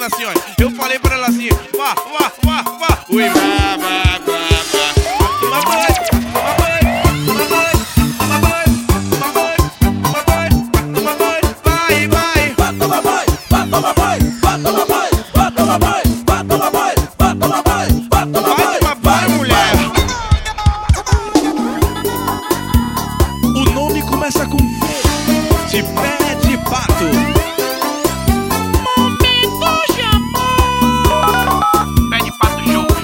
ela assim, olha. Eu falei pra ela assim, vá, vá, vá, vá. Ui, vá, vá, vá, vá. Toma banho, toma banho, toma banho, toma banho, toma banho, toma banho, toma banho. Vai, vai. Vá tomar banho, vá tomar banho, vá tomar banho, vá tomar banho, vá tomar banho, vá tomar banho, vá tomar banho. Vai tomar banho, mulher. O nome começa com V, de pé de pato. Momento de amor. Pé de pato shows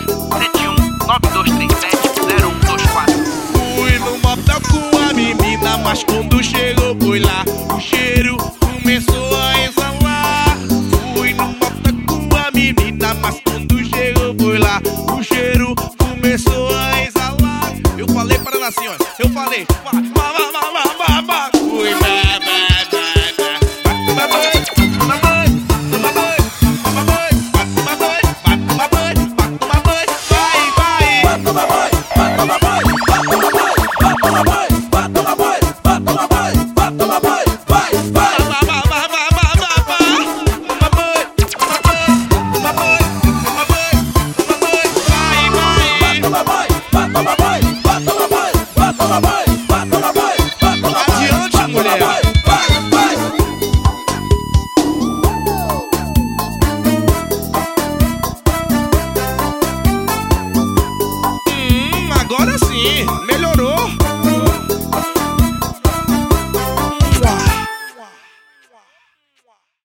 71-9237-0124. Fui no motel com a menina, mas quando chegou foi lá, o cheiro começou a exalar. Fui no motel com a menina, mas quando chegou foi lá, o cheiro começou a exalar. Eu falei para ela assim, ó. Eu falei, vá, vá, vá, vá, vá, vá, vá. Fui, vá, vá, vá, vá. Toma banho, toma banho, toma banho, toma banho, toma banho, toma banho, toma banho. Vai, vai. Vá tomar banho, vá tomar banho, vá tomar banho, vá tomar banho, vá tomar banho, vá tomar banho, vá tomar banho, vai, vai. Agora